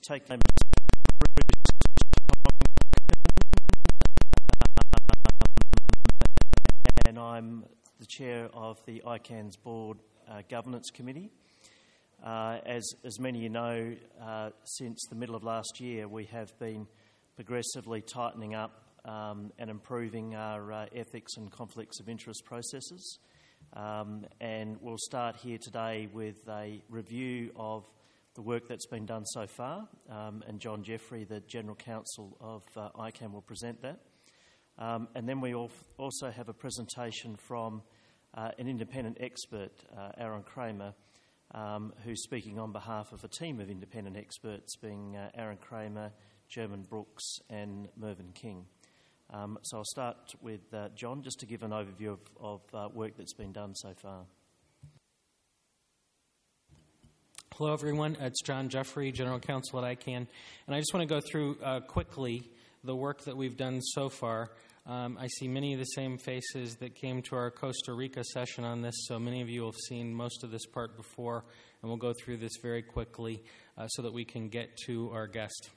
take them, and I'm the chair of the ICANN's Board Governance Committee. As many of you know, since the middle of last year, we have been progressively tightening up and improving our ethics and conflicts of interest processes. And we'll start here today with a review of the work that's been done so far, and John Jeffrey, the General Counsel of ICANN, will present that. And then we also have a presentation from an independent expert, Aaron Kramer, who's speaking on behalf of a team of independent experts, being Aaron Kramer, German Brooks and Mervyn King. So I'll start with John, just to give an overview of work that's been done so far. Hello, everyone. It's John Jeffrey, General Counsel at ICANN. And I just want to go through quickly the work that we've done so far. I see many of the same faces that came to our Costa Rica session on this, so many of you have seen most of this part before, and we'll go through this very quickly so that we can get to our guest.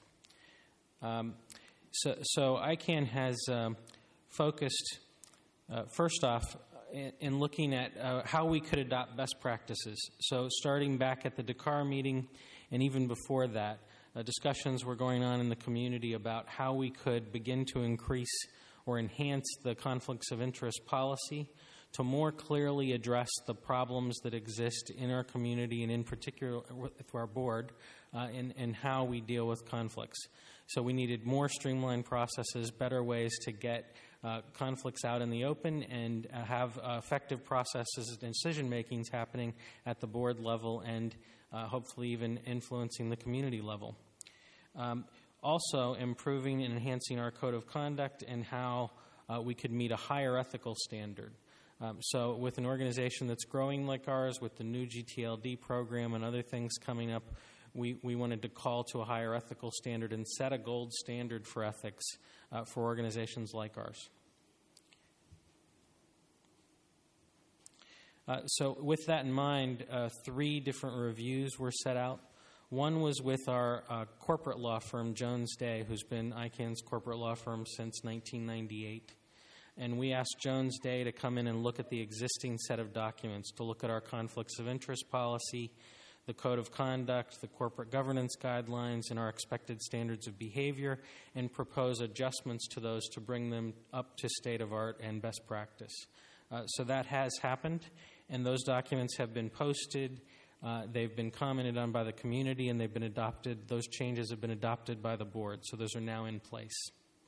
So ICANN has focused, first off, in looking at how we could adopt best practices. So starting back at the Dakar meeting and even before that, discussions were going on in the community about how we could begin to increase or enhance the conflicts of interest policy to more clearly address the problems that exist in our community and in particular with our board and how we deal with conflicts. So we needed more streamlined processes, better ways to get conflicts out in the open and have effective processes and decision-makings happening at the board level and hopefully even influencing the community level. Also, improving and enhancing our code of conduct and how we could meet a higher ethical standard. So with an organization that's growing like ours, with the new GTLD program and other things coming up, we wanted to call to a higher ethical standard and set a gold standard for ethics for organizations like ours. So with that in mind, 3 different reviews were set out. One was with our corporate law firm, Jones Day, who's been ICANN's corporate law firm since 1998. And we asked Jones Day to come in and look at the existing set of documents, to look at our conflicts of interest policy, the code of conduct, the corporate governance guidelines, and our expected standards of behavior, and propose adjustments to those to bring them up to state of art and best practice. So that has happened, and those documents have been posted. They've been commented on by the community, and they've been adopted. Those changes have been adopted by the board, so those are now in place.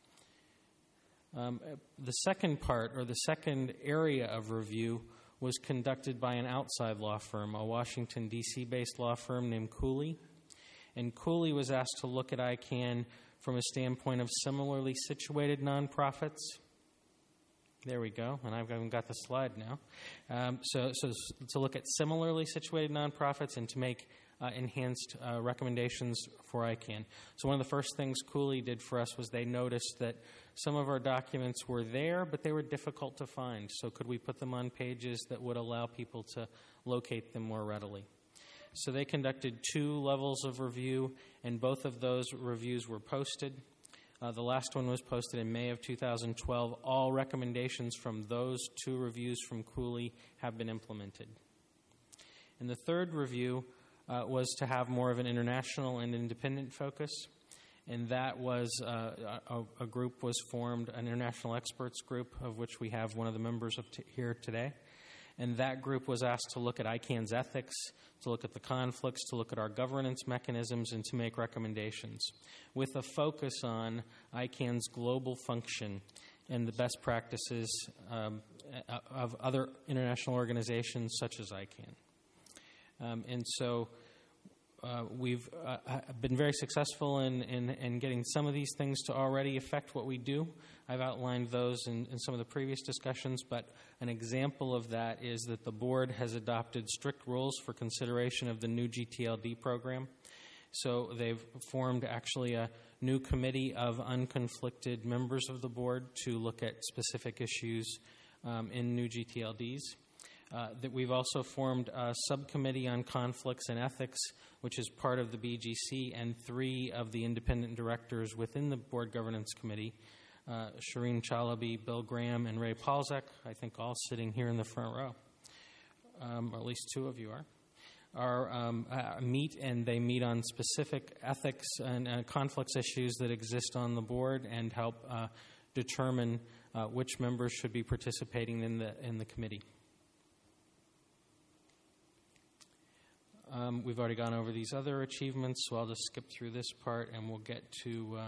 The second part, or the second area of review, was conducted by an outside law firm, a Washington, D.C.-based law firm named Cooley. And Cooley was asked to look at ICANN from a standpoint of similarly situated nonprofits. There we go, and I've even got the slide now. So to look at similarly situated nonprofits and to make enhanced recommendations for ICANN. So one of the first things Cooley did for us was they noticed that some of our documents were there, but they were difficult to find. So could we put them on pages that would allow people to locate them more readily? So they conducted 2 levels of review, and both of those reviews were posted. The last one was posted in May of 2012. All recommendations from those 2 reviews from Cooley have been implemented. And the third review was to have more of an international and independent focus. And that was a group was formed, an international experts group, of which we have one of the members here today. And that group was asked to look at ICANN's ethics, to look at the conflicts, to look at our governance mechanisms, and to make recommendations, with a focus on ICANN's global function and the best practices of other international organizations such as ICANN. And so we've been very successful in getting some of these things to already affect what we do. I've outlined those in some of the previous discussions, but an example of that is that the board has adopted strict rules for consideration of the new GTLD program. So they've formed actually a new committee of unconflicted members of the board to look at specific issues in new GTLDs. That we've also formed a subcommittee on conflicts and ethics, which is part of the BGC, and 3 of the independent directors within the Board Governance Committee, Shireen Chalabi, Bill Graham, and Ray Palzak, I think all sitting here in the front row, or at least 2 of you meet, and they meet on specific ethics and conflicts issues that exist on the board and help determine which members should be participating in the committee. We've already gone over these other achievements, so I'll just skip through this part and we'll get to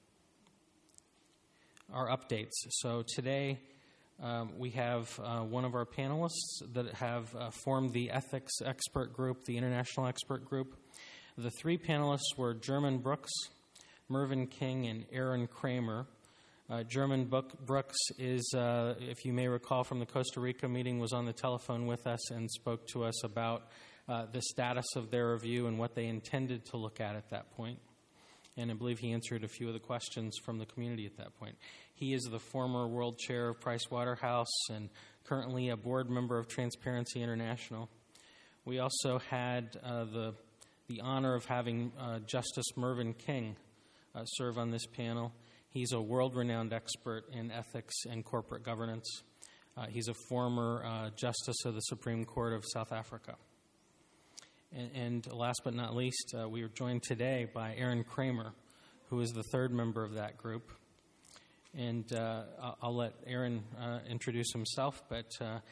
our updates. So today we have one of our panelists that have formed the ethics expert group, the international expert group. The 3 panelists were German Brooks, Mervyn King, and Aaron Kramer. German Brooks is, if you may recall from the Costa Rica meeting, was on the telephone with us and spoke to us about the status of their review and what they intended to look at that point. And I believe he answered a few of the questions from the community at that point. He is the former world chair of Price Waterhouse and currently a board member of Transparency International. We also had the honor of having Justice Mervyn King serve on this panel. He's a world-renowned expert in ethics and corporate governance. He's a former justice of the Supreme Court of South Africa. And last but not least, we are joined today by Aaron Kramer, who is the 3rd member of that group. And I'll let Aaron introduce himself, but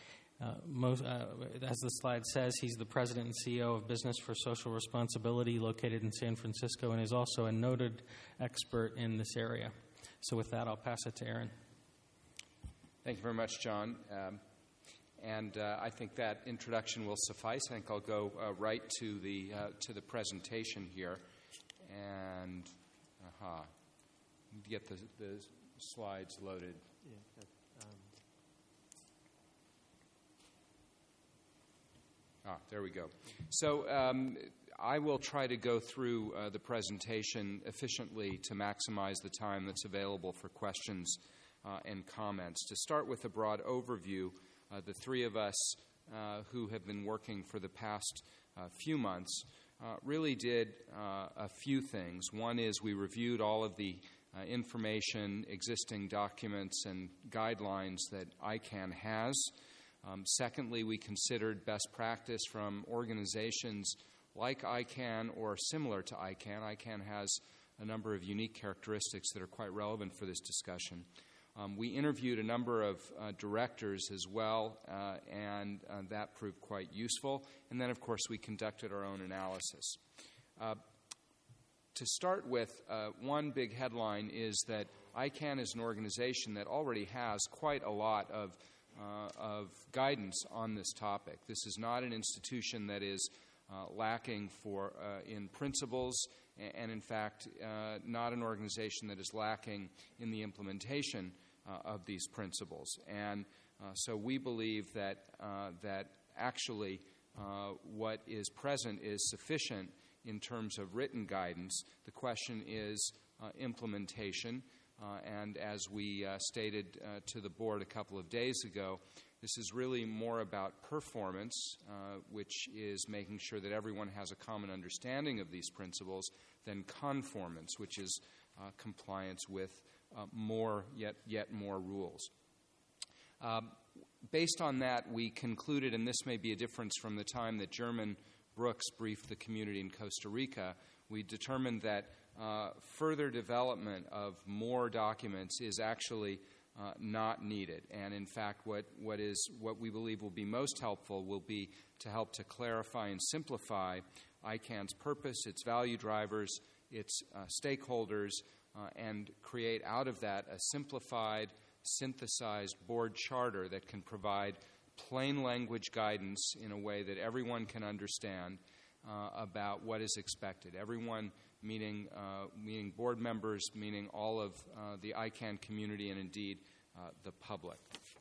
as the slide says, he's the president and CEO of Business for Social Responsibility, located in San Francisco, and is also a noted expert in this area. So with that, I'll pass it to Aaron. Thank you very much, John. And I think that introduction will suffice. I think I'll go right to the presentation here. And get the slides loaded. There we go. So I will try to go through the presentation efficiently to maximize the time that's available for questions and comments. To start with a broad overview, the 3 of us who have been working for the past few months really did a few things. One is we reviewed all of the information, existing documents, and guidelines that ICANN has. Secondly, we considered best practice from organizations like ICANN or similar to ICANN. ICANN has a number of unique characteristics that are quite relevant for this discussion. We interviewed a number of directors as well, and that proved quite useful. And then, of course, we conducted our own analysis. To start with, one big headline is that ICANN is an organization that already has quite a lot of guidance on this topic. This is not an institution that is lacking in principles, and in fact, not an organization that is lacking in the implementation of these principles. And so we believe that actually what is present is sufficient in terms of written guidance. The question is implementation. And as we stated to the board a couple of days ago, this is really more about performance, which is making sure that everyone has a common understanding of these principles, than conformance, which is compliance with yet more rules. Based on that, we concluded, and this may be a difference from the time that German Brooks briefed the community in Costa Rica, we determined that further development of more documents is actually not needed. And in fact, what we believe will be most helpful will be to help to clarify and simplify ICANN's purpose, its value drivers, its stakeholders, and create out of that a simplified, synthesized board charter that can provide plain language guidance in a way that everyone can understand about what is expected. Everyone, meaning board members, meaning all of the ICANN community, and indeed the public.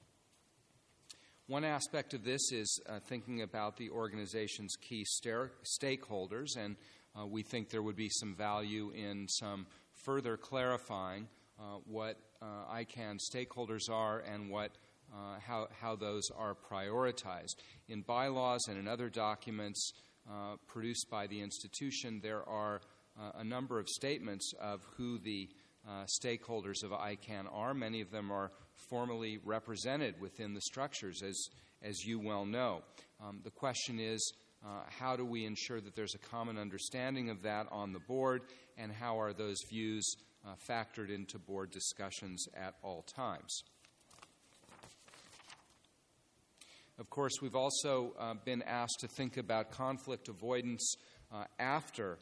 One aspect of this is thinking about the organization's key stakeholders, and we think there would be some value in some further clarifying what ICANN stakeholders are and what how those are prioritized. In bylaws and in other documents produced by the institution, there are a number of statements of who the stakeholders of ICANN are. Many of them are formally represented within the structures, as you well know. The question is, how do we ensure that there's a common understanding of that on the board, and how are those views factored into board discussions at all times? Of course, we've also been asked to think about conflict avoidance after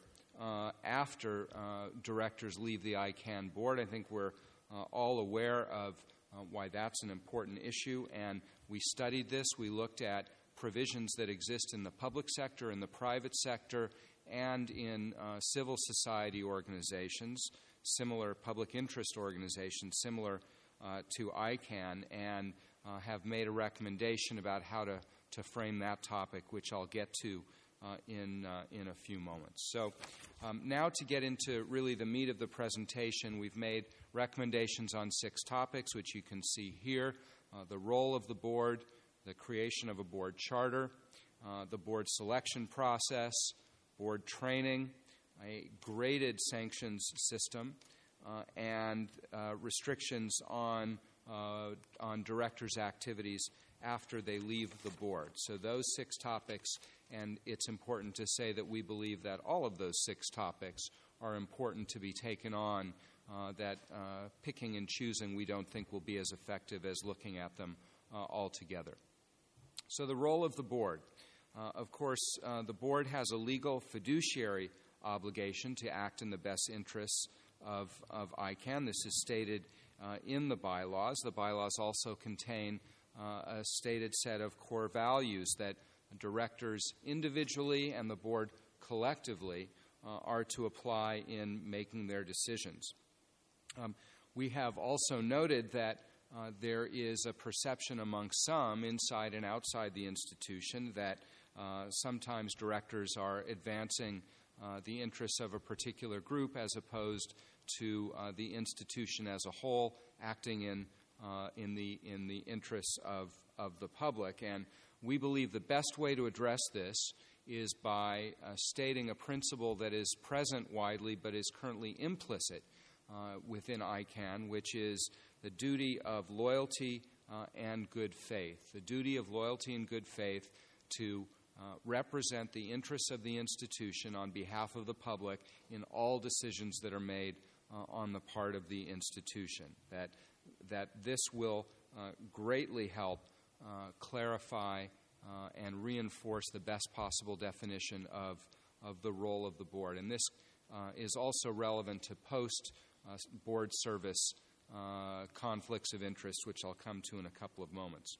directors leave the ICANN board. I think we're all aware of why that's an important issue, and we studied this. We looked at provisions that exist in the public sector, in the private sector, and in civil society organizations, similar public interest organizations, similar to ICANN, and have made a recommendation about how to frame that topic, which I'll get to in a few moments. So now to get into really the meat of the presentation, we've made recommendations on 6 topics, which you can see here: the role of the board, the creation of a board charter, the board selection process, board training, a graded sanctions system, and restrictions on directors' activities after they leave the board. So those 6 topics, and it's important to say that we believe that all of those 6 topics are important to be taken on, that picking and choosing we don't think will be as effective as looking at them altogether. So the role of the board. Of course, the board has a legal fiduciary obligation to act in the best interests of ICANN. This is stated in the bylaws. The bylaws also contain a stated set of core values that directors individually and the board collectively are to apply in making their decisions. We have also noted that there is a perception among some inside and outside the institution that sometimes directors are advancing the interests of a particular group as opposed to the institution as a whole, acting in the interests of the public. And we believe the best way to address this is by stating a principle that is present widely but is currently implicit within ICANN, which is the duty of loyalty and good faith. The duty of loyalty and good faith to represent the interests of the institution on behalf of the public in all decisions that are made on the part of the institution. That this will greatly help clarify and reinforce the best possible definition of the role of the board. And this is also relevant to post-board service conflicts of interest, which I'll come to in a couple of moments.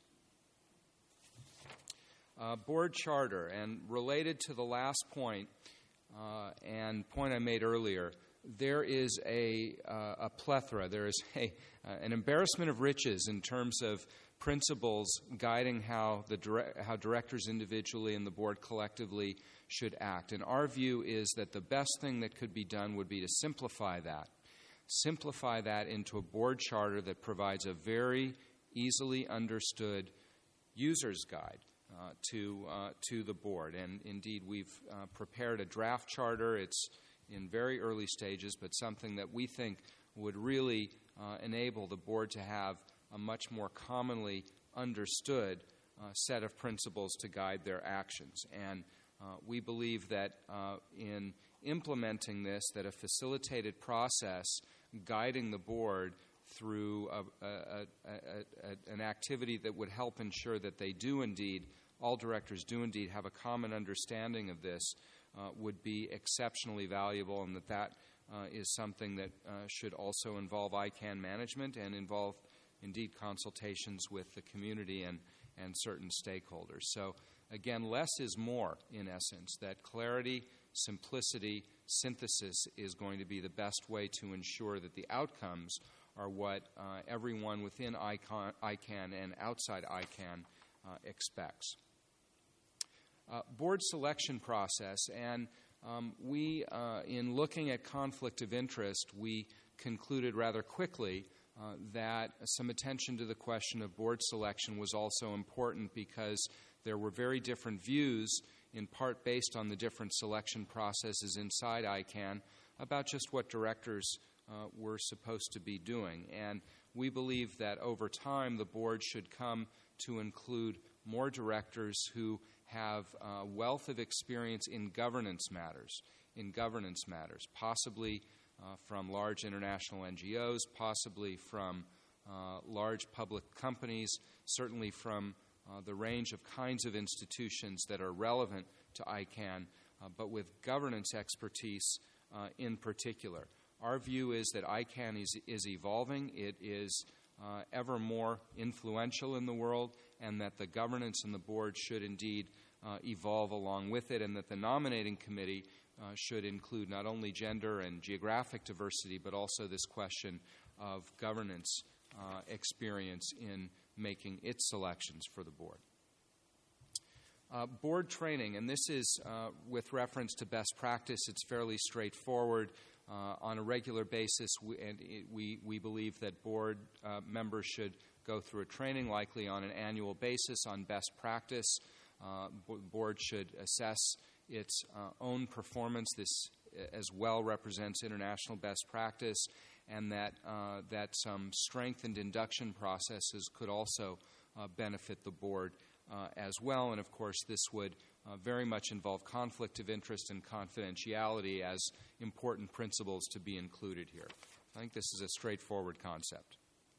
Board charter, and related to the last point and point I made earlier, there is a plethora, there is an embarrassment of riches in terms of principles guiding how directors individually and the board collectively should act. And our view is that the best thing that could be done would be to simplify that into a board charter that provides a very easily understood user's guide to the board. And indeed, we've prepared a draft charter. It's in very early stages, but something that we think would really enable the board to have a much more commonly understood set of principles to guide their actions. And we believe that in implementing this, that a facilitated process guiding the board through an activity that would help ensure that they do indeed, all directors do indeed have a common understanding of this would be exceptionally valuable, and that is something that should also involve ICANN management and involve indeed consultations with the community and certain stakeholders. So again, less is more in essence, that clarity, simplicity, synthesis is going to be the best way to ensure that the outcomes are what everyone within ICANN and outside ICANN expects. Board selection process, and we, in looking at conflict of interest, we concluded rather quickly that some attention to the question of board selection was also important because there were very different views, in part based on the different selection processes inside ICANN, about just what directors were supposed to be doing. And we believe that over time the board should come to include more directors who have a wealth of experience in governance matters, possibly from large international NGOs, possibly from large public companies, certainly from the range of kinds of institutions that are relevant to ICANN, but with governance expertise in particular. Our view is that ICANN is evolving. It is ever more influential in the world, and that the governance and the board should indeed evolve along with it, and that the nominating committee should include not only gender and geographic diversity, but also this question of governance experience in making its selections for the board. Board training, and this is with reference to best practice. It's fairly straightforward. On a regular basis, we believe that board members should go through a training, likely on an annual basis, on best practice. The board should assess its own performance. This as well represents international best practice, and that some strengthened induction processes could also benefit the board as well. And of course, this would very much involve conflict of interest and confidentiality as important principles to be included here. I think this is a straightforward concept.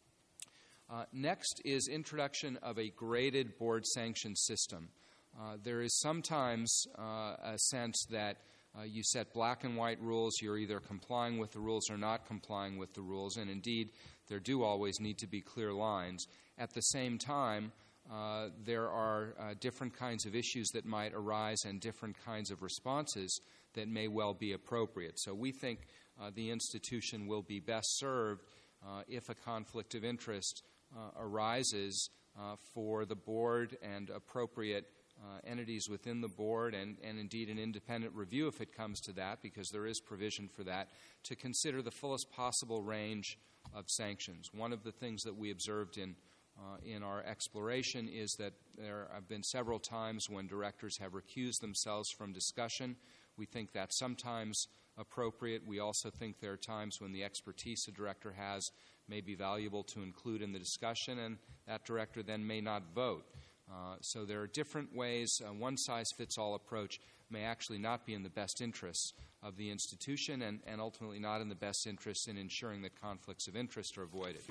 Next is introduction of a graded board sanction system. There is sometimes a sense that you set black and white rules, you're either complying with the rules or not complying with the rules, and indeed there do always need to be clear lines. At the same time, there are different kinds of issues that might arise and different kinds of responses that may well be appropriate. So we think the institution will be best served if a conflict of interest arises for the board and appropriate entities within the board, and indeed an independent review if it comes to that, because there is provision for that, to consider the fullest possible range of sanctions. One of the things that we observed in our exploration is that there have been several times when directors have recused themselves from discussion. We think that's sometimes appropriate. We also think there are times when the expertise a director has may be valuable to include in the discussion, and that director then may not vote. So there are different ways. One size-fits-all approach may actually not be in the best interests of the institution, and ultimately not in the best interest in ensuring that conflicts of interest are avoided.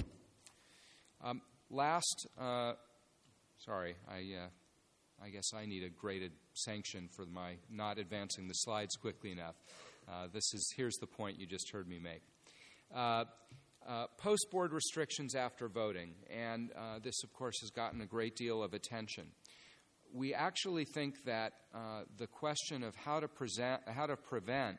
I guess I need a graded sanction for my not advancing the slides quickly enough. Here's the point you just heard me make. Post-board restrictions after voting, and this, of course, has gotten a great deal of attention. We actually think that the question of how to prevent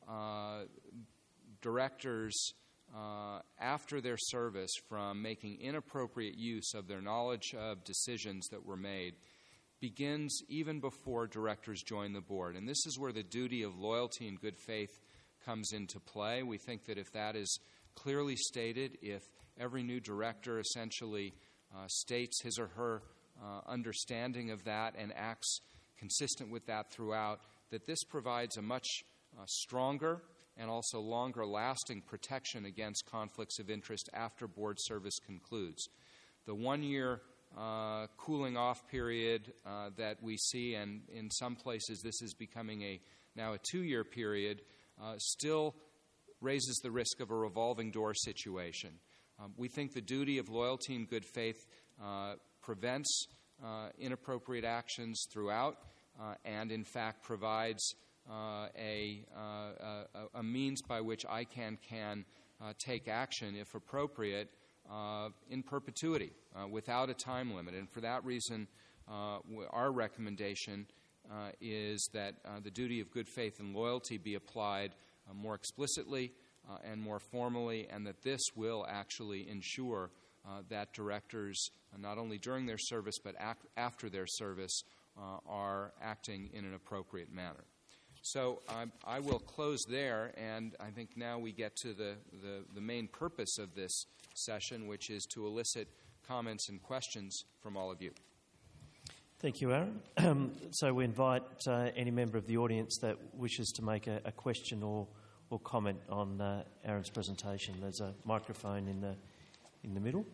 directors after their service from making inappropriate use of their knowledge of decisions that were made begins even before directors join the board. And this is where the duty of loyalty and good faith comes into play. We think that if that is clearly stated, if every new director essentially states his or her understanding of that and acts consistent with that throughout, that this provides a much stronger and also longer-lasting protection against conflicts of interest after board service concludes. The one-year cooling off period that we see, and in some places this is becoming now a 2-year period, still raises the risk of a revolving door situation. We think the duty of loyalty and good faith prevents inappropriate actions throughout, and in fact provides a means by which ICANN can take action, if appropriate, in perpetuity, without a time limit. And for that reason, our recommendation is that the duty of good faith and loyalty be applied more explicitly and more formally, and that this will actually ensure that directors, not only during their service but after their service, are acting in an appropriate manner. So I will close there, and I think now we get to the main purpose of this session, which is to elicit comments and questions from all of you. Thank you, Aaron. So we invite any member of the audience that wishes to make a question or comment on Aaron's presentation. There's a microphone in the middle.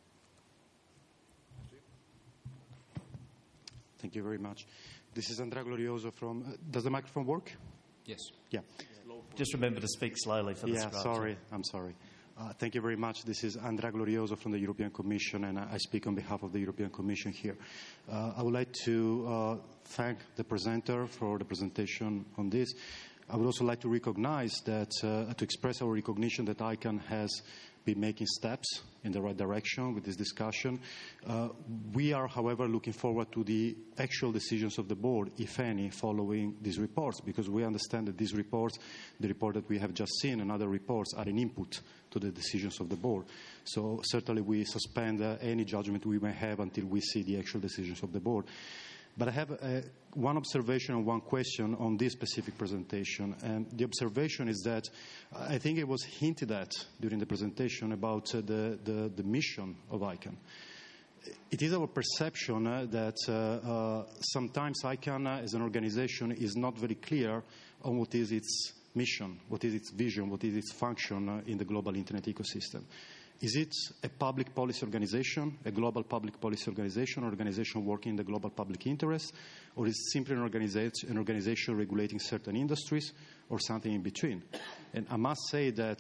Thank you very much. This is Andrea Glorioso from... does the microphone work? Yes. Yeah. Just remember to speak slowly for the scribe. I'm sorry. Thank you very much. This is Andrea Glorioso from the European Commission, and I speak on behalf of the European Commission here. I would like to thank the presenter for the presentation on this. I would also like to recognize that, to express our recognition that ICANN has been making steps in the right direction with this discussion. We are, however, looking forward to the actual decisions of the board, if any, following these reports, because we understand that these reports, the report that we have just seen and other reports, are an input to the decisions of the board. So certainly we suspend any judgment we may have until we see the actual decisions of the board. But I have one observation and one question on this specific presentation. And the observation is that I think it was hinted at during the presentation about the mission of ICANN. It is our perception that sometimes ICANN as an organization is not very clear on what is its mission, what is its vision, what is its function in the global Internet ecosystem. Is it a public policy organization, a global public policy organization, an organization working in the global public interest, or is it simply an organization regulating certain industries, or something in between? And I must say that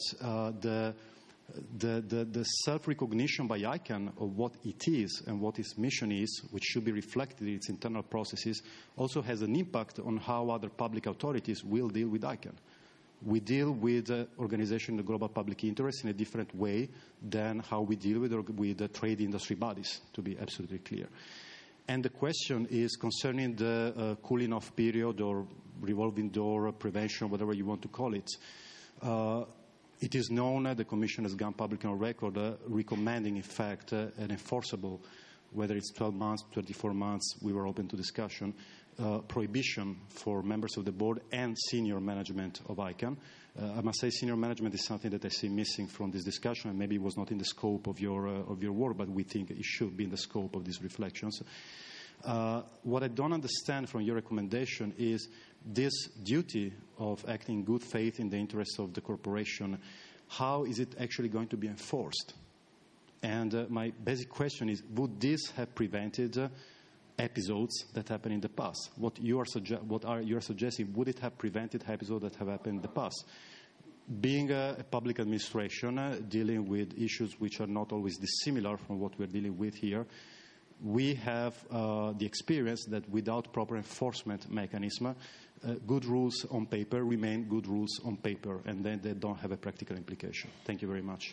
the self-recognition by ICANN of what it is and what its mission is, which should be reflected in its internal processes, also has an impact on how other public authorities will deal with ICANN. We deal with organizations in the global public interest in a different way than how we deal with the trade industry bodies, to be absolutely clear. And the question is concerning the cooling off period or revolving door prevention, whatever you want to call it. It is known the Commission has gone public on record recommending, in fact, an enforceable, whether it's 12 months, 24 months, we were open to discussion, prohibition for members of the board and senior management of ICANN. I must say senior management is something that I see missing from this discussion, and maybe it was not in the scope of your work, but we think it should be in the scope of these reflections. What I don't understand from your recommendation is this duty of acting in good faith in the interests of the corporation. How is it actually going to be enforced? And my basic question is, would this have prevented episodes that happened in the past? What you are suggesting, would it have prevented episodes that have happened in the past? Being a public administration dealing with issues which are not always dissimilar from what we're dealing with here, we have the experience that without proper enforcement mechanism, good rules on paper remain good rules on paper, and then they don't have a practical implication. Thank you very much.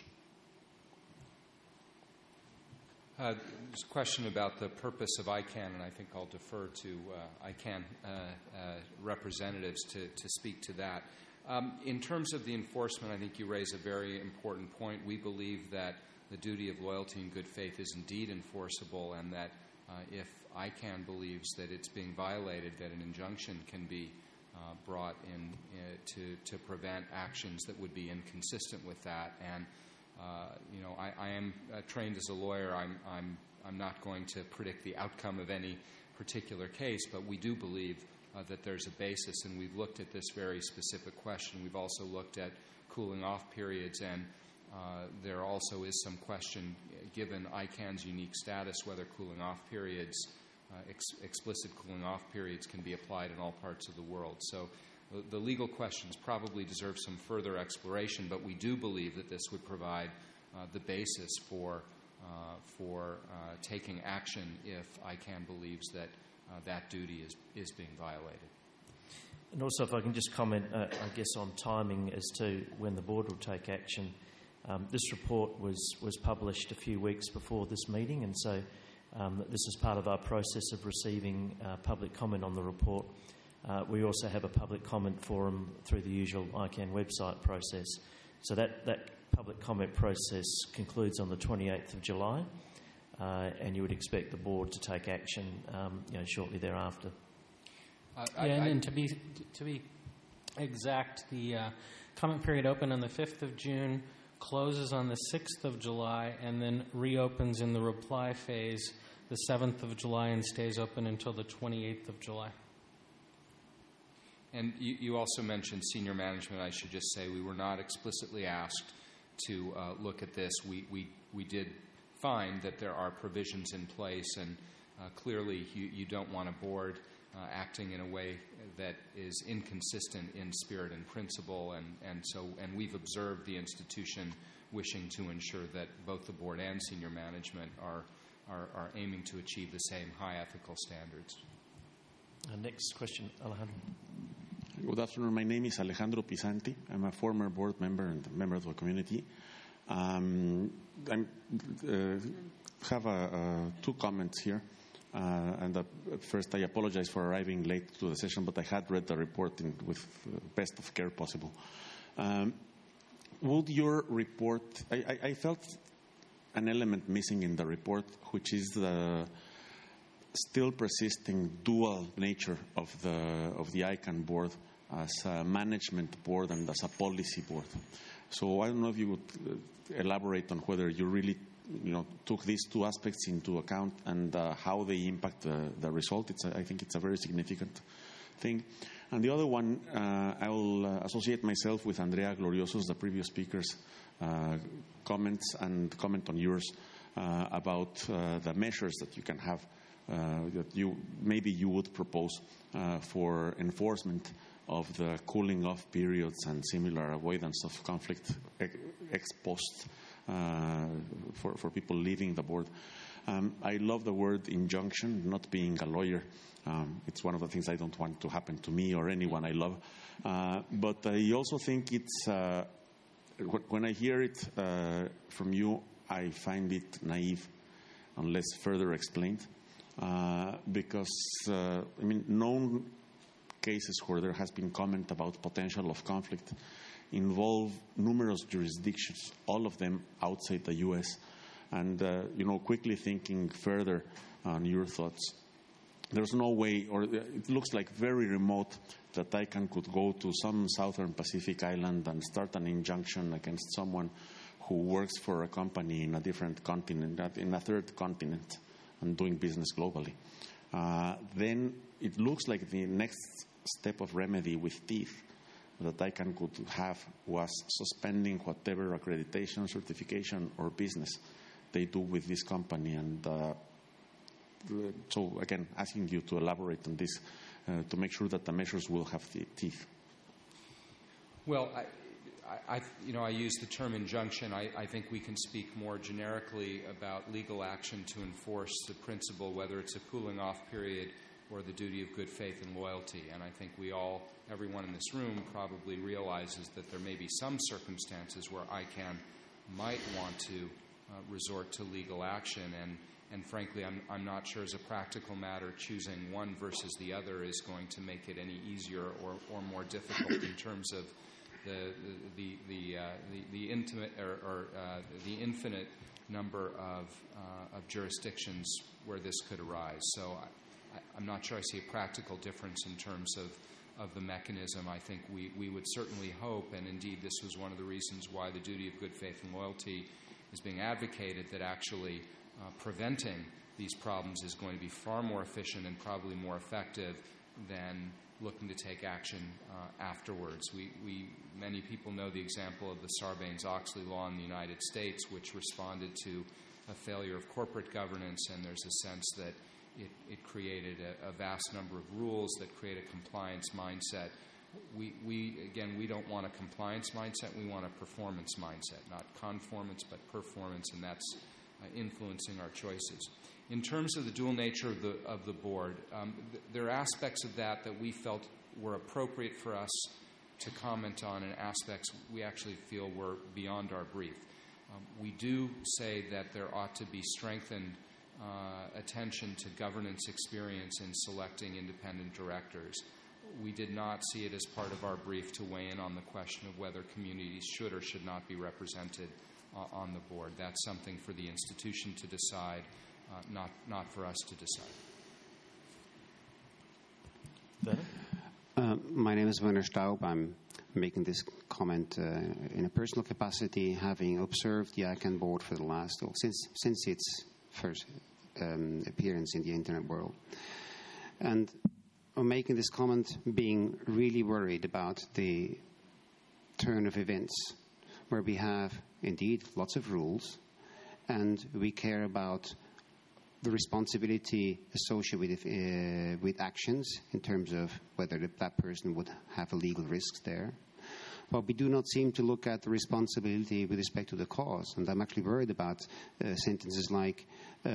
There's a question about the purpose of ICANN, and I think I'll defer to ICANN representatives to speak to that. In terms of the enforcement, I think you raise a very important point. We believe that the duty of loyalty and good faith is indeed enforceable, and that if ICANN believes that it's being violated, that an injunction can be brought in to prevent actions that would be inconsistent with that. And I am trained as a lawyer. I'm not going to predict the outcome of any particular case, but we do believe that there's a basis, and we've looked at this very specific question. We've also looked at cooling off periods, and there also is some question, given ICANN's unique status, whether cooling off periods, explicit cooling off periods, can be applied in all parts of the world. So the legal questions probably deserve some further exploration, but we do believe that this would provide the basis for taking action if ICANN believes that that duty is being violated. And also, if I can just comment, I guess, on timing as to when the board will take action. This report was published a few weeks before this meeting, and so this is part of our process of receiving public comment on the report. We also have a public comment forum through the usual ICANN website process. So that public comment process concludes on the 28th of July, and you would expect the board to take action shortly thereafter. And to be exact. The comment period opened on the 5th of June, closes on the 6th of July, and then reopens in the reply phase the 7th of July and stays open until the 28th of July. And you also mentioned senior management. I should just say we were not explicitly asked to look at this. We did find that there are provisions in place, and clearly you don't want a board acting in a way that is inconsistent in spirit and principle, and we've observed the institution wishing to ensure that both the board and senior management are aiming to achieve the same high ethical standards. Next question, Alejandro. Good afternoon. My name is Alejandro Pisanti. I'm a former board member and member of the community. I have two comments here. First, I apologize for arriving late to the session, but I had read the report with best of care possible. Would your report... I felt an element missing in the report, which is the still persisting dual nature of the ICANN board as a management board and as a policy board. So I don't know if you would elaborate on whether you really took these two aspects into account and how they impact the result. I think it's a very significant thing. And the other one, I will associate myself with Andrea Glorioso's, the previous speaker's comments, and comment on yours about the measures that you can have, that maybe you would propose for enforcement of the cooling off periods and similar avoidance of conflict ex post for people leaving the board. I love the word injunction, not being a lawyer. It's one of the things I don't want to happen to me or anyone I love. But I also think it's, when I hear it from you, I find it naive unless further explained. Because, known cases where there has been comment about potential of conflict involve numerous jurisdictions, all of them outside the U.S. And, quickly thinking further on your thoughts, there's no way, or it looks like very remote, that ICANN could go to some southern Pacific island and start an injunction against someone who works for a company in a different continent, in a third continent, and doing business globally. Then it looks like the next step of remedy with teeth that ICANN could have was suspending whatever accreditation, certification, or business they do with this company. And so, again, asking you to elaborate on this to make sure that the measures will have the teeth. Well, I use the term injunction. I think we can speak more generically about legal action to enforce the principle, whether it's a cooling off period or the duty of good faith and loyalty. And I think everyone in this room probably realizes that there may be some circumstances where ICANN might want to resort to legal action. And frankly, I'm not sure as a practical matter choosing one versus the other is going to make it any easier or more difficult in terms of the infinite number of jurisdictions where this could arise. So I'm not sure I see a practical difference in terms of the mechanism. I think we would certainly hope, and indeed this was one of the reasons why the duty of good faith and loyalty is being advocated, that actually preventing these problems is going to be far more efficient and probably more effective than looking to take action afterwards. Many people know the example of the Sarbanes-Oxley law in the United States, which responded to a failure of corporate governance, and there's a sense that it created a vast number of rules that create a compliance mindset. We don't want a compliance mindset. We want a performance mindset, not conformance, but performance, and that's influencing our choices. In terms of the dual nature of the board, there are aspects of that we felt were appropriate for us to comment on, and aspects we actually feel were beyond our brief. We do say that there ought to be strengthened attention to governance experience in selecting independent directors. We did not see it as part of our brief to weigh in on the question of whether communities should or should not be represented on the board. That's something for the institution to decide, not for us to decide. My name is Werner Staub. I'm making this comment in a personal capacity, having observed the ICANN board for the last, since its first appearance in the internet world. And I'm making this comment being really worried about the turn of events, where we have indeed lots of rules, and we care about the responsibility associated with actions in terms of whether that person would have a legal risk there. But we do not seem to look at the responsibility with respect to the cause. And I'm actually worried about sentences like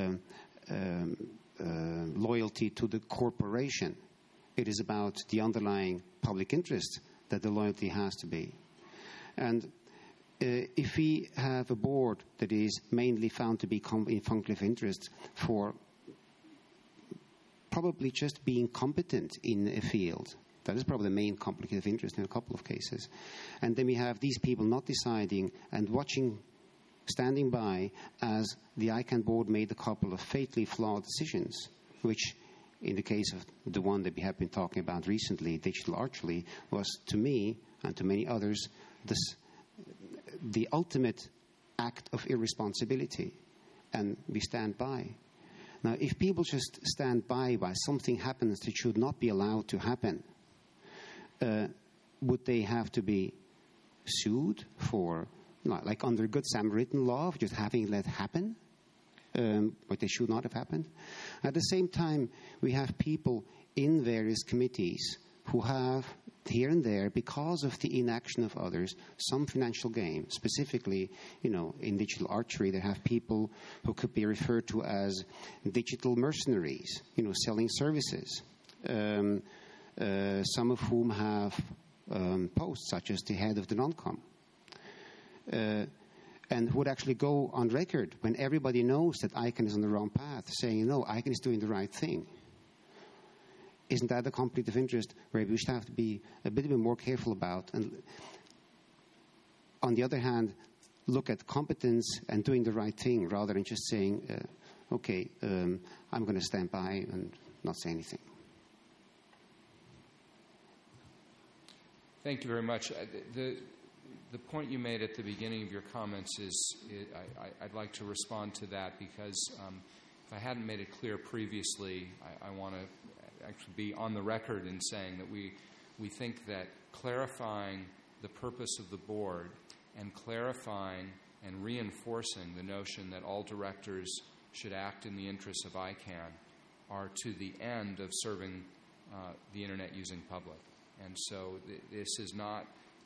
loyalty to the corporation. It is about the underlying public interest that the loyalty has to be. And if we have a board that is mainly found to be in conflict of interest for probably just being competent in a field, that is probably the main conflict of interest in a couple of cases. And then we have these people not deciding and watching, standing by as the ICANN board made a couple of fatally flawed decisions, which in the case of the one that we have been talking about recently, Digital Archery, was to me and to many others the ultimate act of irresponsibility, and we stand by. Now, if people just stand by while something happens that should not be allowed to happen, would they have to be sued for, like under Good Samaritan law, of just having let happen? But they should not have happened. At the same time, we have people in various committees who have, here and there, because of the inaction of others, some financial gain. Specifically, in Digital Archery, they have people who could be referred to as digital mercenaries, selling services. Some of whom have posts, such as the head of the non-com. And would actually go on record when everybody knows that ICANN is on the wrong path, saying, no, ICANN is doing the right thing. Isn't that a conflict of interest where we should have to be a bit more careful about? And on the other hand, look at competence and doing the right thing rather than just saying, okay, I'm going to stand by and not say anything. Thank you very much. The point you made at the beginning of your comments I'd like to respond to that because if I hadn't made it clear previously, I want to actually be on the record in saying that we think that clarifying the purpose of the board and clarifying and reinforcing the notion that all directors should act in the interests of ICANN are to the end of serving the internet using public. And so this is not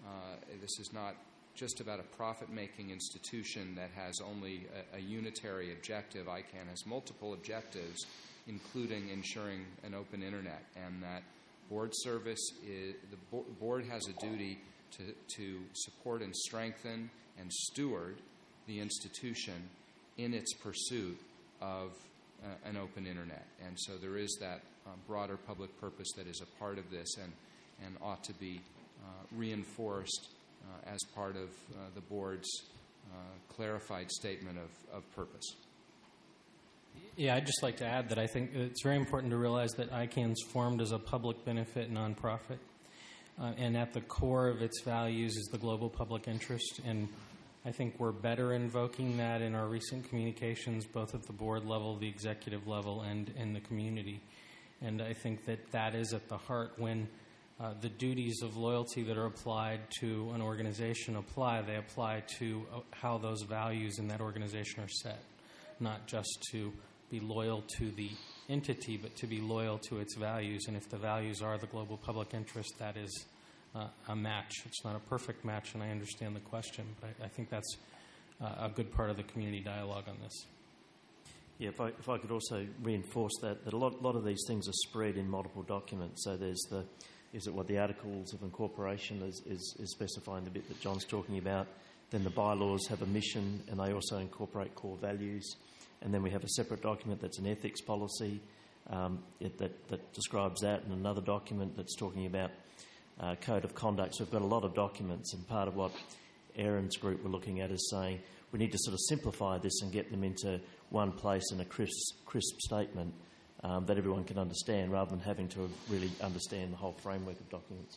just about a profit-making institution that has only a unitary objective. ICANN has multiple objectives, including ensuring an open internet, and that board service the board has a duty to support and strengthen and steward the institution in its pursuit of an open internet. And so there is that broader public purpose that is a part of this and ought to be reinforced as part of the board's clarified statement of purpose. Yeah, I'd just like to add that I think it's very important to realize that ICANN's formed as a public benefit nonprofit, and at the core of its values is the global public interest, and I think we're better invoking that in our recent communications, both at the board level, the executive level, and in the community. And I think that is at the heart when the duties of loyalty that are applied to an organization they apply to how those values in that organization are set, not just to be loyal to the entity, but to be loyal to its values. And if the values are the global public interest, that is a match. It's not a perfect match, and I understand the question, but I think that's a good part of the community dialogue on this. Yeah, if I could also reinforce that a lot of these things are spread in multiple documents. So there's the Articles of Incorporation is specifying the bit that John's talking about. Then the bylaws have a mission, and they also incorporate core values. And then we have a separate document that's an ethics policy that describes that, and another document that's talking about code of conduct. So we've got a lot of documents, and part of what Aaron's group were looking at is saying we need to sort of simplify this and get them into one place in a crisp statement that everyone can understand, rather than having to really understand the whole framework of documents.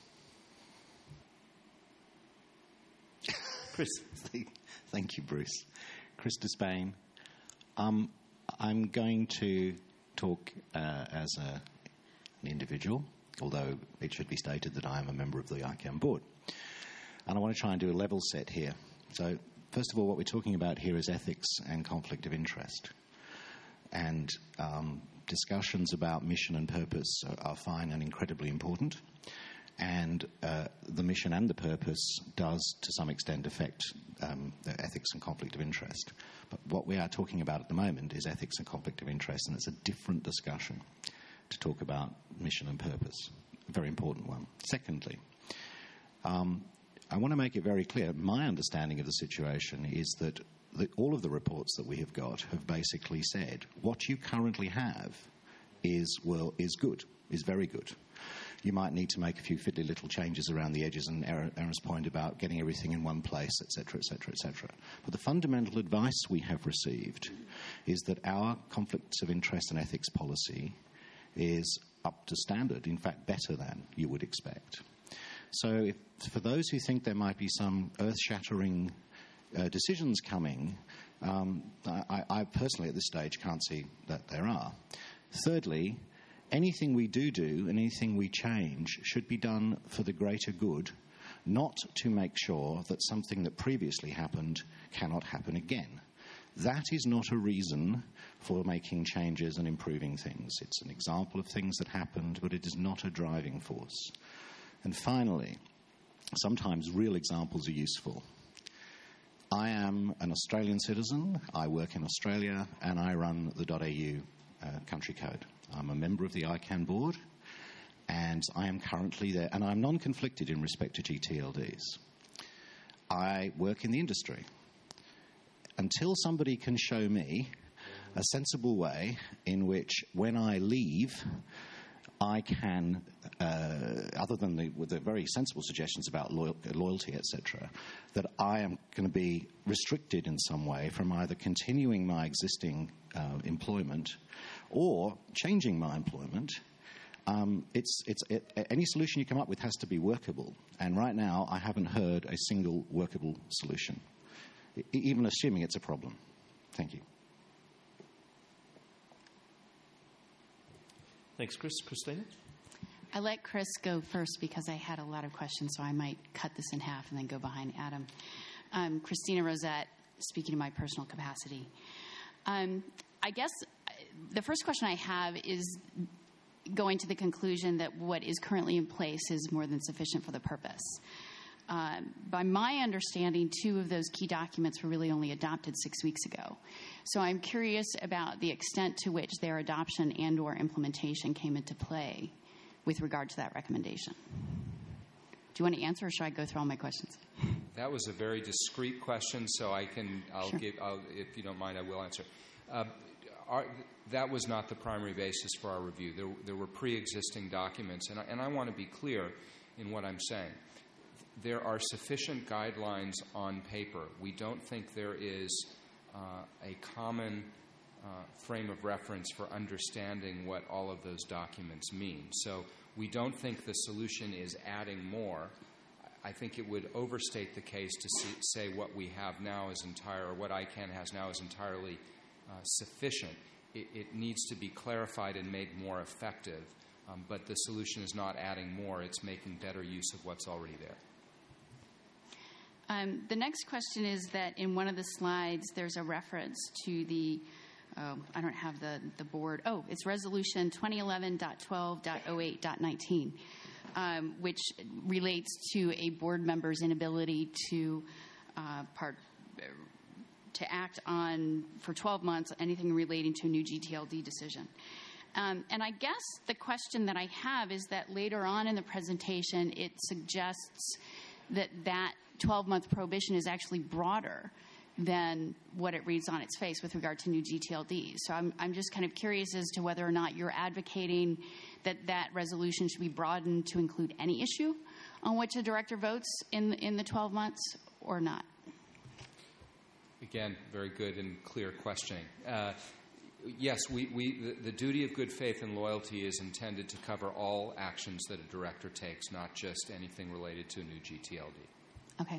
Chris. Thank you, Bruce. Chris Despain. I'm going to talk as an individual, although it should be stated that I am a member of the ICANN board. And I want to try and do a level set here. So, first of all, what we're talking about here is ethics and conflict of interest. And discussions about mission and purpose are fine and incredibly important. And the mission and the purpose does, to some extent, affect the ethics and conflict of interest. But what we are talking about at the moment is ethics and conflict of interest, and it's a different discussion to talk about mission and purpose. A very important one. Secondly, I want to make it very clear, my understanding of the situation is that all of the reports that we have got have basically said what you currently have is good, is very good. You might need to make a few fiddly little changes around the edges, and Aaron's point about getting everything in one place, etc., etc., etc. But the fundamental advice we have received is that our conflicts of interest and ethics policy is up to standard, in fact better than you would expect. So for those who think there might be some earth-shattering decisions coming, I personally at this stage can't see that there are. Thirdly, anything we do and anything we change should be done for the greater good, not to make sure that something that previously happened cannot happen again. That is not a reason for making changes and improving things. It's an example of things that happened, but it is not a driving force. And finally, sometimes real examples are useful. I am an Australian citizen, I work in Australia, and I run the .au country code. I'm a member of the ICANN board, and I am currently there, and I'm non-conflicted in respect to GTLDs. I work in the industry. Until somebody can show me a sensible way in which, when I leave, I can, other than the very sensible suggestions about loyalty, etc., that I am going to be restricted in some way from either continuing my existing employment or changing my employment, any solution you come up with has to be workable. And right now, I haven't heard a single workable solution, even assuming it's a problem. Thank you. Thanks, Chris. Christina? I let Chris go first because I had a lot of questions, so I might cut this in half and then go behind Adam. Christina Rosette, speaking in my personal capacity. I guess the first question I have is going to the conclusion that what is currently in place is more than sufficient for the purpose. By my understanding, 2 of those key documents were really only adopted 6 weeks ago. So I'm curious about the extent to which their adoption and or implementation came into play with regard to that recommendation. Do you want to answer, or should I go through all my questions? That was a very discrete question, so sure. If you don't mind, I will answer. That was not the primary basis for our review. There were pre-existing documents, and I want to be clear in what I'm saying. There are sufficient guidelines on paper. We don't think there is a common frame of reference for understanding what all of those documents mean. So we don't think the solution is adding more. I think it would overstate the case to say what we have now is entire, or what ICANN has now is entirely sufficient. It needs to be clarified and made more effective. But the solution is not adding more. It's making better use of what's already there. The next question is that in one of the slides, there's a reference to the, I don't have the board. Oh, it's resolution 2011.12.08.19, which relates to a board member's inability to act on, for 12 months, anything relating to a new GTLD decision. And I guess the question that I have is that later on in the presentation, it suggests that 12-month prohibition is actually broader than what it reads on its face with regard to new GTLDs. So I'm just kind of curious as to whether or not you're advocating that resolution should be broadened to include any issue on which a director votes in the 12 months or not. Again, very good and clear questioning. Yes, the duty of good faith and loyalty is intended to cover all actions that a director takes, not just anything related to a new GTLD. Okay.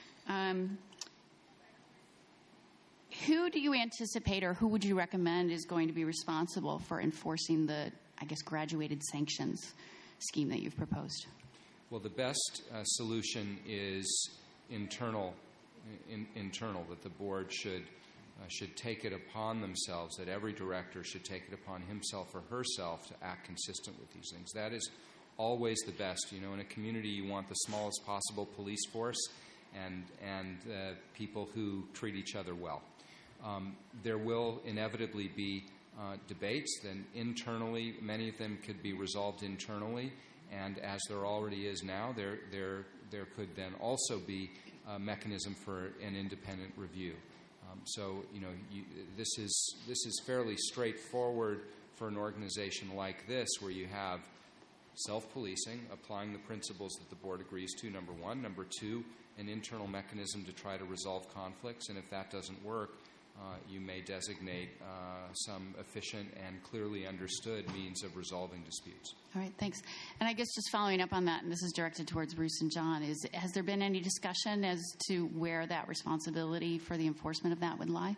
Who do you anticipate, or who would you recommend is going to be responsible for enforcing the, I guess, graduated sanctions scheme that you've proposed? Well, the best solution is internal, that the board should take it upon themselves, that every director should take it upon himself or herself to act consistent with these things. That is always the best. You know, in a community, you want the smallest possible police force and people who treat each other well. There will inevitably be debates. Then internally, many of them could be resolved internally, and as there already is now, there could then also be a mechanism for an independent review. So, you know, this is fairly straightforward for an organization like this, where you have self-policing, applying the principles that the board agrees to, number one. Number two, an internal mechanism to try to resolve conflicts, and if that doesn't work, you may designate some efficient and clearly understood means of resolving disputes. All right, thanks. And I guess just following up on that, and this is directed towards Bruce and John, has there been any discussion as to where that responsibility for the enforcement of that would lie?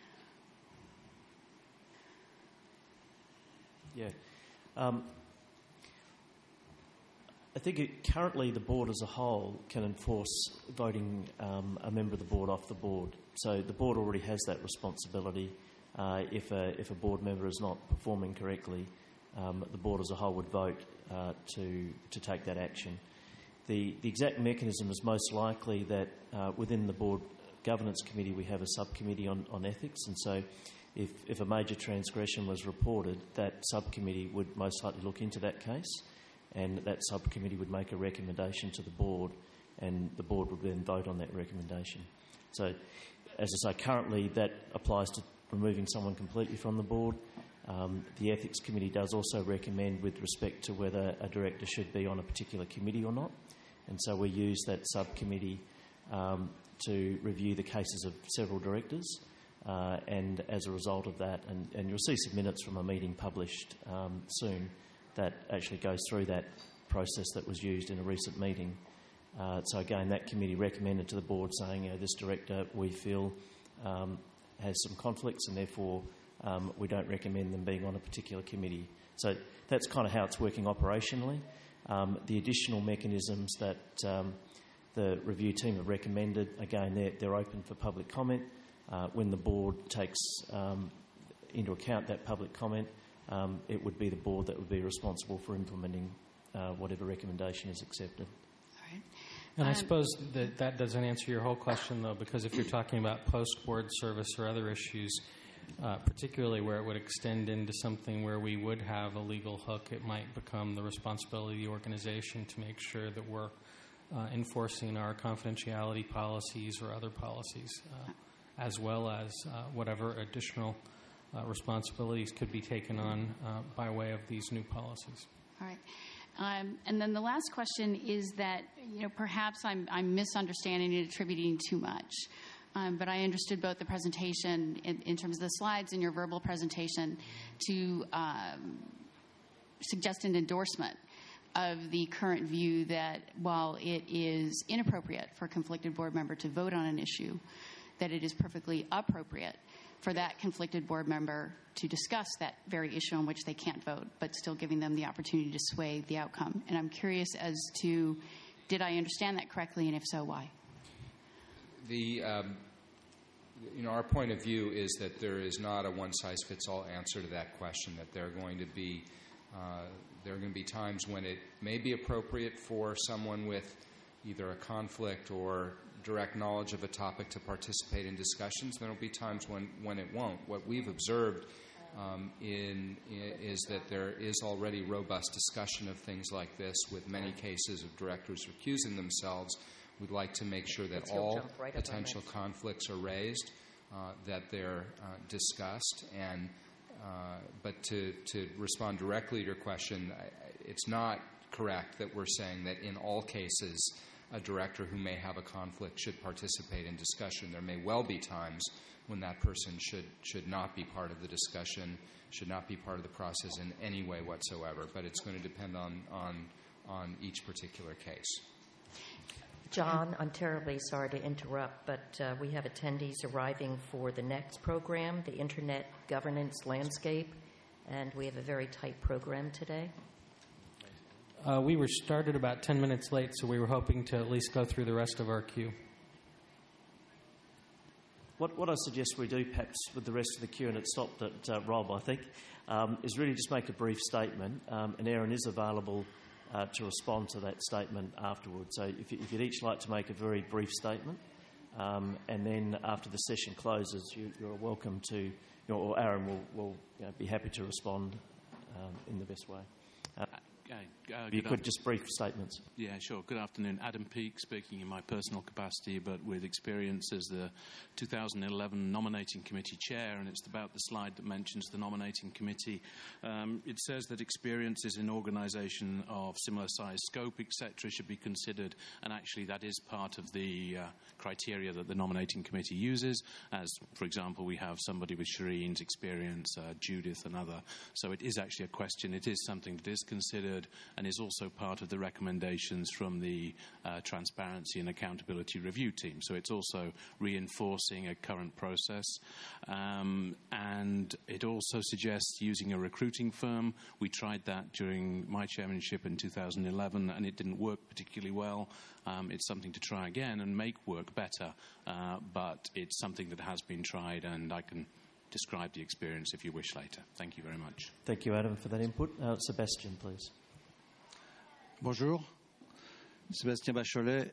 Yeah. I think currently the board as a whole can enforce voting a member of the board off the board. So the board already has that responsibility. If a board member is not performing correctly, the board as a whole would vote to take that action. The exact mechanism is most likely that within the board governance committee we have a subcommittee on ethics, and so if a major transgression was reported, that subcommittee would most likely look into that case, and that subcommittee would make a recommendation to the board, and the board would then vote on that recommendation. So, as I say, currently that applies to removing someone completely from the board. The Ethics Committee does also recommend with respect to whether a director should be on a particular committee or not, and so we use that subcommittee to review the cases of several directors, and as a result of that, and you'll see some minutes from a meeting published soon, that actually goes through that process that was used in a recent meeting. So again, that committee recommended to the board saying, you know, this director we feel has some conflicts, and therefore we don't recommend them being on a particular committee. So that's kind of how it's working operationally. The additional mechanisms that the review team have recommended, again, they're open for public comment. When the board takes into account that public comment, it would be the board that would be responsible for implementing whatever recommendation is accepted. All right. And I suppose that doesn't answer your whole question, though, because if you're talking about post-board service or other issues, particularly where it would extend into something where we would have a legal hook, it might become the responsibility of the organization to make sure that we're enforcing our confidentiality policies or other policies, as well as whatever additional responsibilities could be taken on by way of these new policies. All right. And then the last question is that, you know, perhaps I'm misunderstanding and attributing too much. But I understood both the presentation in terms of the slides and your verbal presentation to suggest an endorsement of the current view that while it is inappropriate for a conflicted board member to vote on an issue, that it is perfectly appropriate for that conflicted board member to discuss that very issue on which they can't vote, but still giving them the opportunity to sway the outcome. And I'm curious as to, did I understand that correctly, and if so, why? Our point of view is that there is not a one-size-fits-all answer to that question, that there are going to be times when it may be appropriate for someone with either a conflict or direct knowledge of a topic to participate in discussions. There will be times when it won't. What we've observed is that there is already robust discussion of things like this, with many cases of directors recusing themselves. We'd like to make sure that all potential conflicts are raised, that they're discussed, and but to respond directly to your question, it's not correct that we're saying that in all cases a director who may have a conflict should participate in discussion. There may well be times when that person should not be part of the discussion, should not be part of the process in any way whatsoever, but it's going to depend on each particular case. John, I'm terribly sorry to interrupt, but we have attendees arriving for the next program, the Internet Governance Landscape, and we have a very tight program today. We were started about 10 minutes late, so we were hoping to at least go through the rest of our queue. What I suggest we do, perhaps with the rest of the queue, and it stopped at Rob, I think, is really just make a brief statement, and Erin is available to respond to that statement afterwards. So if you'd each like to make a very brief statement, and then after the session closes, you're welcome to, or Aaron will be happy to respond in the best way. You could just brief statements. Yeah, sure. Good afternoon. Adam Peake speaking in my personal capacity, but with experience as the 2011 nominating committee chair, and it's about the slide that mentions the nominating committee. It says that experiences in organisation of similar size, scope, etc. should be considered, and actually that is part of the criteria that the nominating committee uses, as, for example, we have somebody with Shireen's experience, Judith, another. So it is actually a question. It is something that is considered and is also part of the recommendations from the Transparency and Accountability Review team. So it's also reinforcing a current process. And it also suggests using a recruiting firm. We tried that during my chairmanship in 2011, and it didn't work particularly well. It's something to try again and make work better, but it's something that has been tried, and I can describe the experience if you wish later. Thank you very much. Thank you, Adam, for that input. Sebastian, please. Bonjour. Sébastien Bachelet.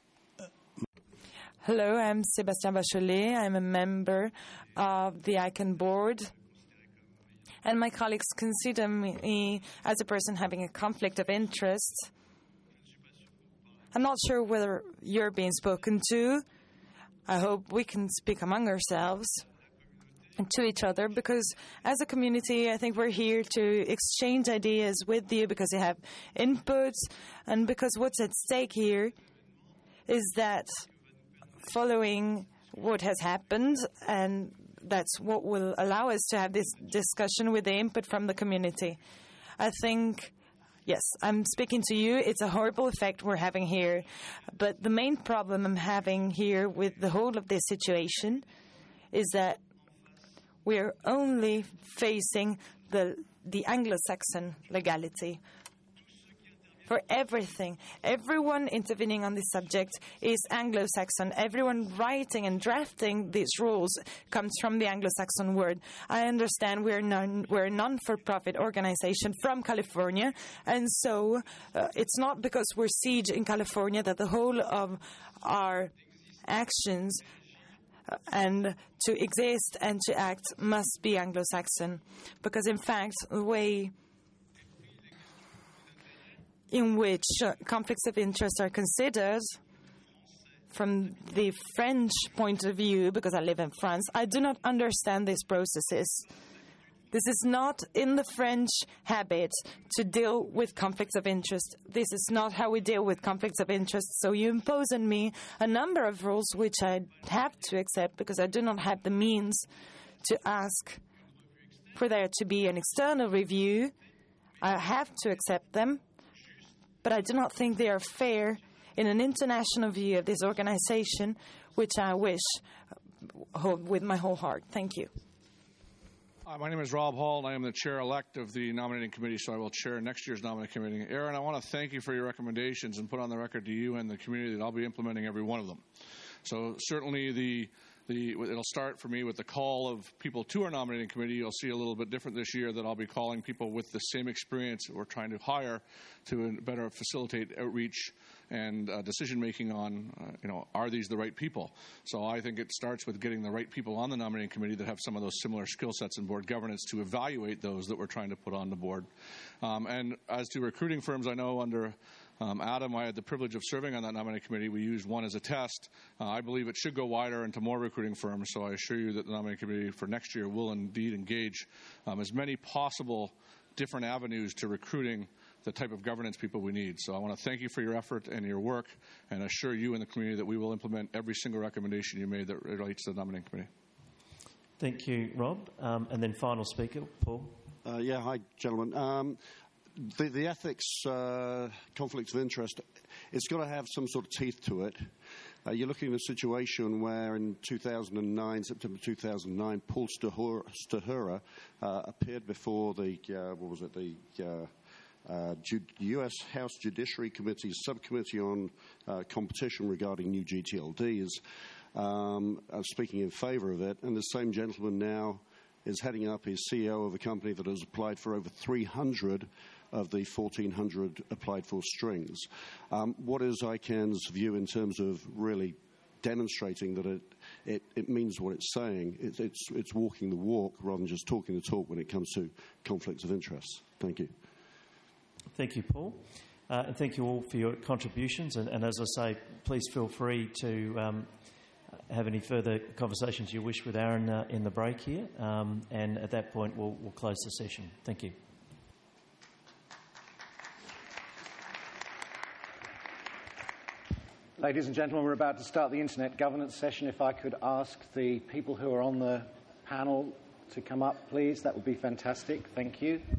Hello, I'm Sébastien Bachelet. I'm a member of the ICANN board. And my colleagues consider me as a person having a conflict of interest. I'm not sure whether you're being spoken to. I hope we can speak among ourselves and to each other, because as a community, I think we're here to exchange ideas with you because you have inputs, and because what's at stake here is that following what has happened, and that's what will allow us to have this discussion with the input from the community. I think, yes, I'm speaking to you. It's a horrible effect we're having here. But the main problem I'm having here with the whole of this situation is that we're only facing the Anglo-Saxon legality for everything. Everyone intervening on this subject is Anglo-Saxon. Everyone writing and drafting these rules comes from the Anglo-Saxon word. I understand we're a non-for-profit organization from California, and so it's not because we're siege in California that the whole of our actions and to exist and to act must be Anglo-Saxon. Because, in fact, the way in which conflicts of interest are considered from the French point of view, because I live in France, I do not understand these processes. This is not in the French habit to deal with conflicts of interest. This is not how we deal with conflicts of interest. So you impose on me a number of rules which I have to accept because I do not have the means to ask for there to be an external review. I have to accept them, but I do not think they are fair in an international view of this organization, which I wish with my whole heart. Thank you. My name is Rob Hall, and I am the chair-elect of the nominating committee, so I will chair next year's nominating committee. Aaron, I want to thank you for your recommendations and put on the record to you and the community that I'll be implementing every one of them. So certainly it'll start for me with the call of people to our nominating committee. You'll see a little bit different this year that I'll be calling people with the same experience that we're trying to hire to better facilitate outreach and decision-making on, are these the right people? So I think it starts with getting the right people on the nominating committee that have some of those similar skill sets in board governance to evaluate those that we're trying to put on the board. And as to recruiting firms, I know under Adam, I had the privilege of serving on that nominating committee. We used one as a test. I believe it should go wider into more recruiting firms, so I assure you that the nominating committee for next year will indeed engage as many possible different avenues to recruiting the type of governance people we need. So I want to thank you for your effort and your work, and assure you and the community that we will implement every single recommendation you made that relates to the nominating committee. Thank you, Rob. And then final speaker, Paul. Hi, gentlemen. The ethics conflict of interest, it's got to have some sort of teeth to it. You're looking at a situation where in 2009, September 2009, Paul Stahura appeared before the U.S. House Judiciary Committee's subcommittee on competition regarding new GTLDs, speaking in favour of it, and the same gentleman now is heading up, his CEO of a company that has applied for over 300 of the 1,400 applied for strings. What is ICANN's view in terms of really demonstrating that it means what it's saying? It's walking the walk rather than just talking the talk when it comes to conflicts of interest. Thank you. Thank you, Paul. And thank you all for your contributions. And as I say, please feel free to have any further conversations you wish with Aaron in the break here. And at that point, we'll close the session. Thank you. Ladies and gentlemen, we're about to start the Internet governance session. If I could ask the people who are on the panel to come up, please, that would be fantastic. Thank you.